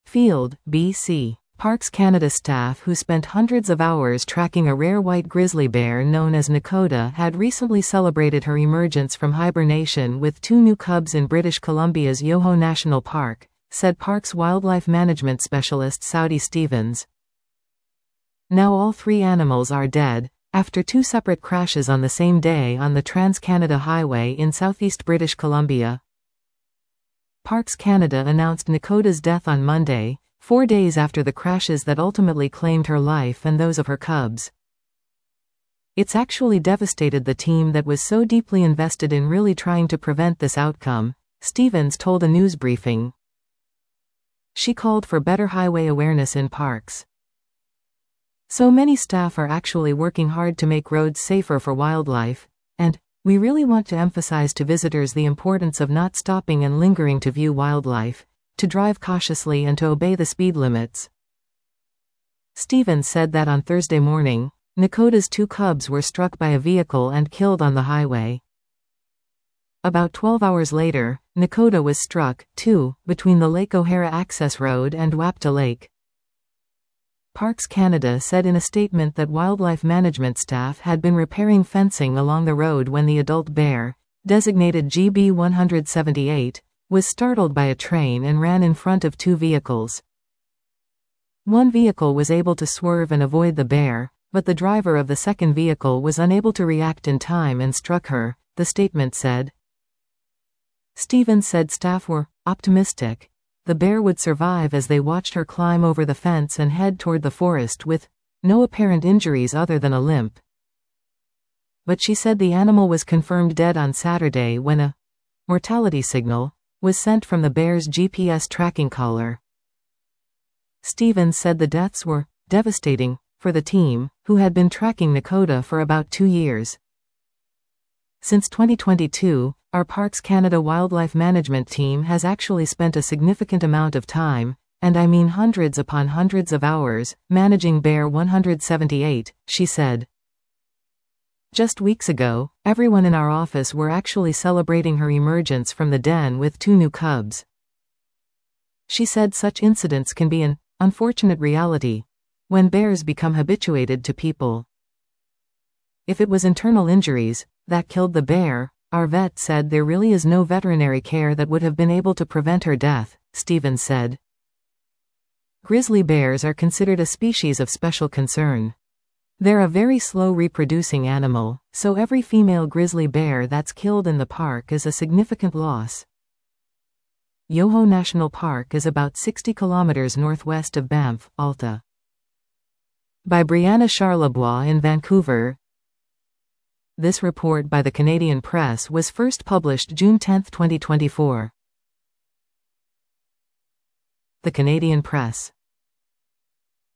Field, BC. Parks Canada staff who spent hundreds of hours tracking a rare white grizzly bear known as Nakota had recently celebrated her emergence from hibernation with 2 new cubs in British Columbia's Yoho National Park, said Parks Wildlife Management Specialist Saudi Stevens. Now all 3 animals are dead, after 2 separate crashes on the same day on the Trans-Canada Highway in southeast British Columbia. Parks Canada announced Nakota's death on Monday, 4 days after the crashes that ultimately claimed her life and those of her cubs. It's actually devastated the team that was so deeply invested in really trying to prevent this outcome, Stevens told a news briefing. She called for better highway awareness in parks. So many staff are actually working hard to make roads safer for wildlife, and we really want to emphasize to visitors the importance of not stopping and lingering to view wildlife, to drive cautiously and to obey the speed limits. Stevens said that on Thursday morning, Nakota's 2 cubs were struck by a vehicle and killed on the highway. About 12 hours later, Nakota was struck, too, between the Lake O'Hara Access Road and Wapta Lake. Parks Canada said in a statement that wildlife management staff had been repairing fencing along the road when the adult bear, designated GB 178, was startled by a train and ran in front of 2 vehicles. One vehicle was able to swerve and avoid the bear, but the driver of the second vehicle was unable to react in time and struck her, the statement said. Stevens said staff were optimistic the bear would survive as they watched her climb over the fence and head toward the forest with no apparent injuries other than a limp. But she said the animal was confirmed dead on Saturday when a mortality signal was sent from the bear's GPS tracking collar. Stevens said the deaths were devastating for the team, who had been tracking Nakota for about 2 years. Since 2022, our Parks Canada Wildlife Management team has actually spent a significant amount of time, and I mean hundreds upon hundreds of hours, managing Bear 178, she said. Just weeks ago, everyone in our office were actually celebrating her emergence from the den with 2 new cubs. She said such incidents can be an unfortunate reality when bears become habituated to people. If it was internal injuries that killed the bear, our vet said there really is no veterinary care that would have been able to prevent her death, Stevens said. Grizzly bears are considered a species of special concern. They're a very slow reproducing animal, so every female grizzly bear that's killed in the park is a significant loss. Yoho National Park is about 60 kilometers northwest of Banff, Alta. By Brianna Charlebois in Vancouver. This report by the Canadian Press was first published June 10, 2024. The Canadian Press.